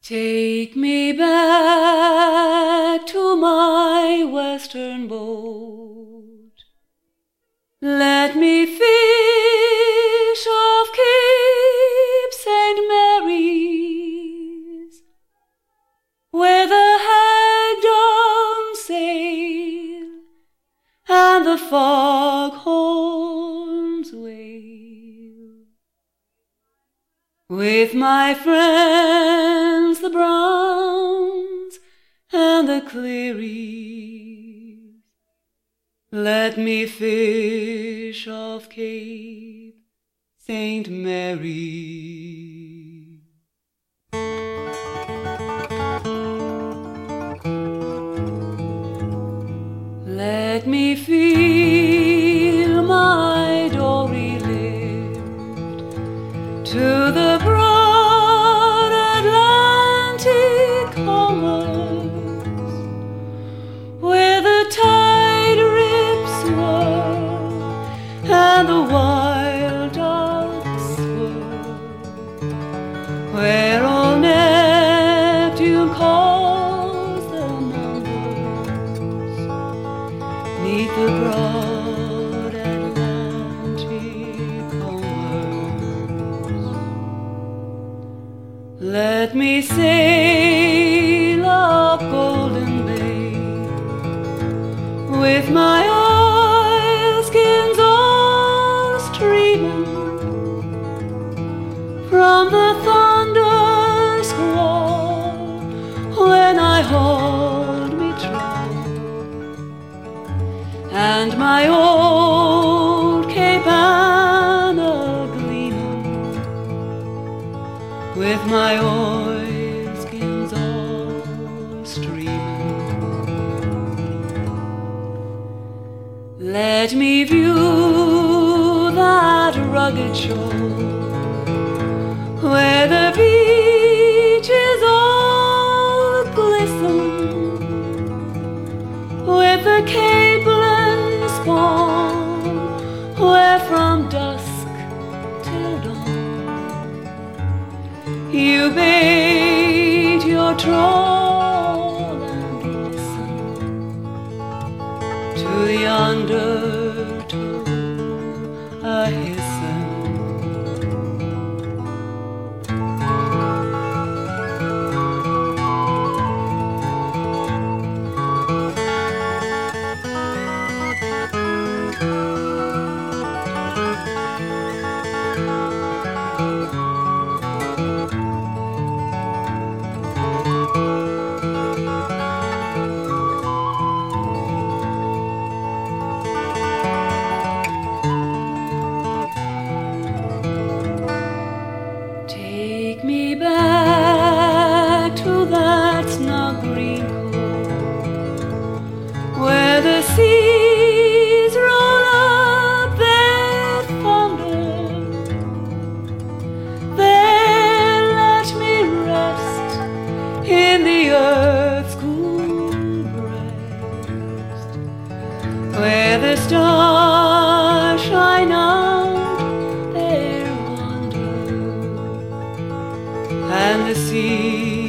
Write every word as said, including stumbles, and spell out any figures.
Take me back to my western boat. Let me fish off Cape Saint Mary's, where the hagdom sail and the foghorns wail. With my friends the Browns and the Clearys, let me fish off Cape Saint Mary. Let me feel my dory lift to the broad Atlantic commerce, where the tide rips swirl and the wild ducks swirl, where old Neptune calls the numbers, 'neath the broad Atlantic commerce. Let me sail up Golden Bay with my oilskins all streaming from the thunder squall when I hold me true, and my old Cape Anna gleaming with my oilskins all streaming. Let me view that rugged shore where the beaches all glisten with the Capeland spawn, where from dusk till dawn you bait your trawl and listen to the undertow a-hissing. Take me back to that snug green cove where the seas roll up their thunder. There let me rest in the earth's cool breast, where the stars shine out their wonder and the sea